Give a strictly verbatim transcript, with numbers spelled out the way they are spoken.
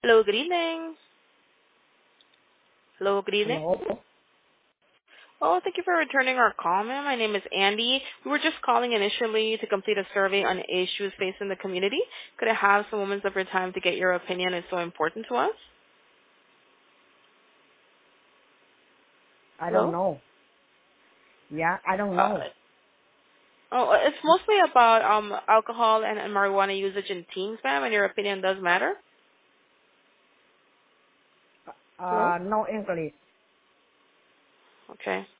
Hello, good evening. Hello, good evening. Hello? Oh, thank you for returning our call, ma'am. My name is Andy. We were just calling initially to complete a survey on issues facing the community. Could I have some moments of your time to get your opinion? It's so important to us. I don't Hello? know. Yeah, I don't Uh, know. oh, uh, it's mostly about um alcohol and, and marijuana usage in teens, ma'am, and your opinion does matter. Hello? Uh, no English. Okay.